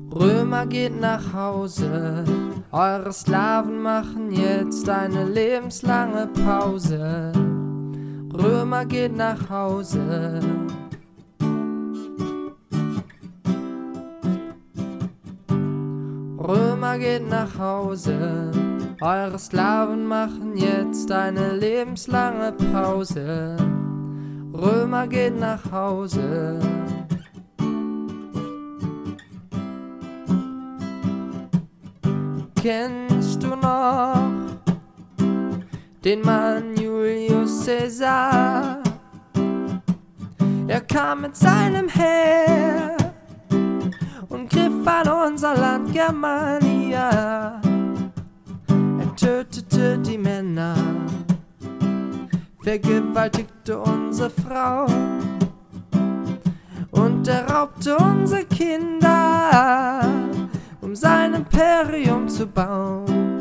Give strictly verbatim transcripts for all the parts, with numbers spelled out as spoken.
Römer geht nach Hause, eure Sklaven machen jetzt eine lebenslange Pause. Römer geht nach Hause. Römer geht nach Hause, eure Sklaven machen jetzt eine lebenslange Pause. Römer geht nach Hause. Kennst du noch den Mann Julius Caesar? Er kam mit seinem Heer und griff an unser Land Germania. Er tötete die Männer, vergewaltigte unsere Frau und er raubte unsere Kinder, um sein Imperium zu bauen.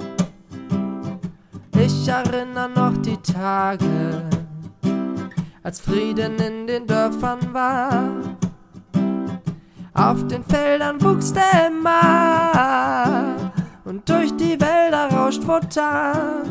Ich erinnere noch die Tage, als Frieden in den Dörfern war. Auf den Feldern wuchs der Emmer und durch die Wälder rauscht Wotan.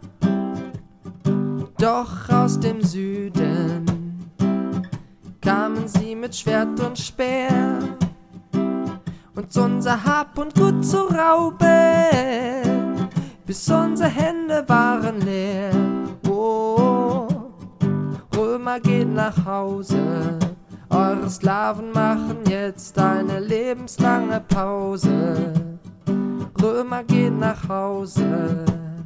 Doch aus dem Süden kamen sie mit Schwert und Speer, uns unser Hab und Gut zu rauben, bis unsere Hände waren leer. Oh, Römer geht nach Hause, eure Sklaven machen jetzt eine lebenslange Pause. Römer geht nach Hause.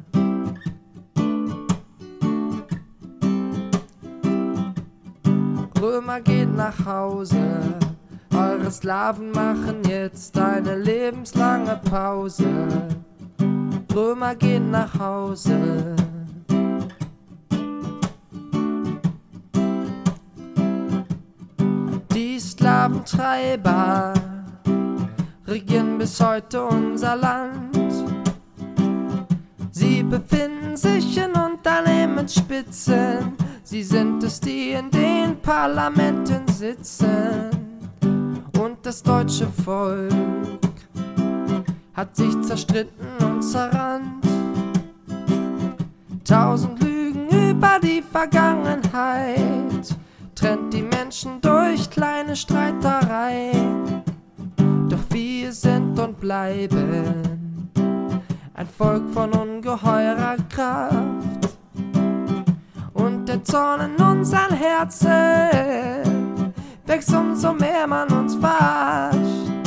Römer geht nach Hause, eure Sklaven machen jetzt eine lebenslange Pause. Römer geht nach Hause. Die Sklaventreiber regieren bis heute unser Land. Sie befinden sich in Unternehmensspitzen. Sie sind es, die in den Parlamenten sitzen. Und das deutsche Volk hat sich zerstritten und zerrannt. Tausend Lügen über die Vergangenheit trennt die Menschen durch kleine Streitereien. Doch wir sind und bleiben ein Volk von ungeheurer Kraft. Und der Zorn in unseren Herzen wächst umso mehr man uns verarscht.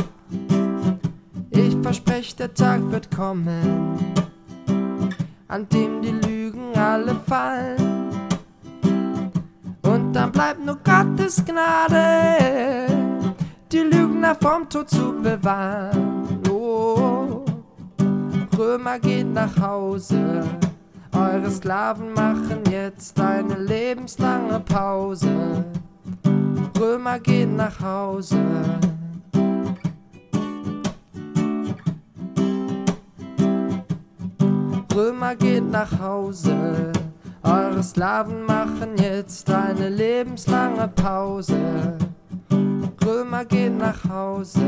Ich verspreche, der Tag wird kommen, an dem die Lügen alle fallen. Und dann bleibt nur Gottes Gnade, die Lügner vom Tod zu bewahren. Oh, Römer geht nach Hause, eure Sklaven machen jetzt eine lebenslange Pause. Römer geht nach Hause. Römer geht nach Hause, eure Sklaven machen jetzt eine lebenslange Pause. Römer geht nach Hause.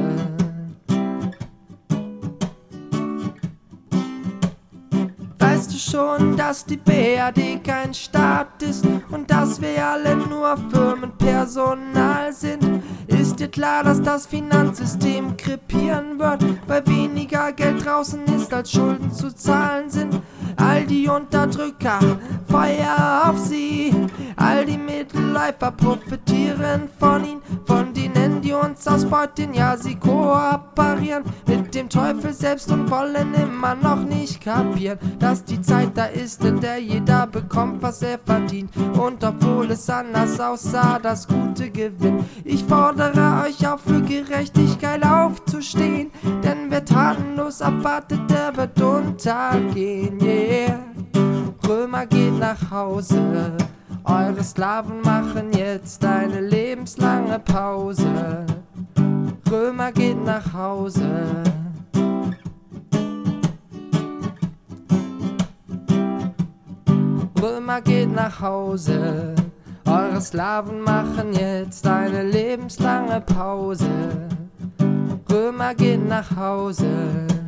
Weißt du schon, dass die B R D kein Staat ist und dass wir alle nur Firmenpersonal sind? Ist dir klar, dass das Finanzsystem krepieren wird, weil weniger Geld draußen ist, als Schulden zu zahlen sind? All die Unterdrücker, Feuer auf sie, all die Mittelläufer profitieren von ihnen, von denen, die uns ausbeuten, ja sie kooperieren mit dem Teufel selbst und wollen immer noch nicht kapieren, dass die Zeit da ist, in der jeder bekommt, was er verdient. Und obwohl es anders aussah, das Gute gewinnt. Ich fordere euch auf, für Gerechtigkeit aufzustehen, denn wer tatenlos abwartet, der wird untergehen. Yeah. Römer geht nach Hause, eure Sklaven machen jetzt eine lebenslange Pause. Römer geht nach Hause. Römer geht nach Hause, eure Sklaven machen jetzt eine lebenslange Pause. Würmer gehen nach Hause.